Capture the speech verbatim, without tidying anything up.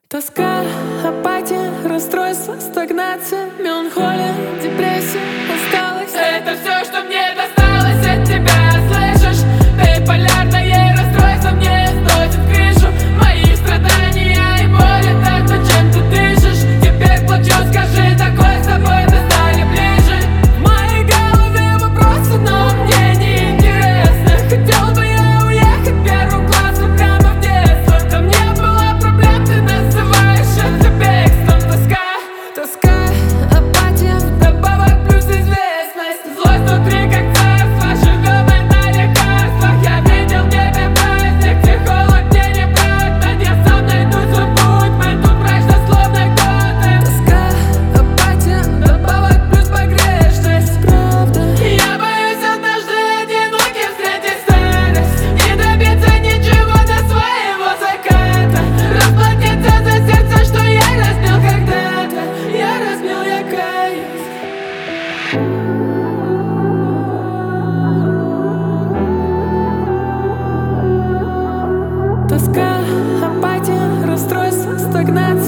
Тоска, апатия, расстройство, стагнация, меланхолия, депрессия, усталость. Это все, что мне досталось от тебя, слышишь? Биполярное расстройство мне сносит крышу. Мои страдания и боль — это то, чем ты дышишь. Теперь плачу, скажи, такой с тобой мы стали ближе. В моей голове вопросы, но мне не интересно. Хотел бы я уехать первым классом прямо в детство. Там не было проблем, ты называешь это бегством. Тоска, тоска, апатия, Вдобавок плюс известность. Злость внутри как царство, живем мы на лекарствах. Я видел в небе праздник, психолог мне не брат. Над я сам найду свой путь, мы тут мрачно словно готы. тоска, апатия, Вдобавок плюс погрешность. правда. Я боюсь однажды одиноким встретить старость, не добиться ничего до своего заката, расплатиться за сердце, что я разбил когда-то. Я разбил, я каюсь. Тоска, апатия, расстройство, стагнация.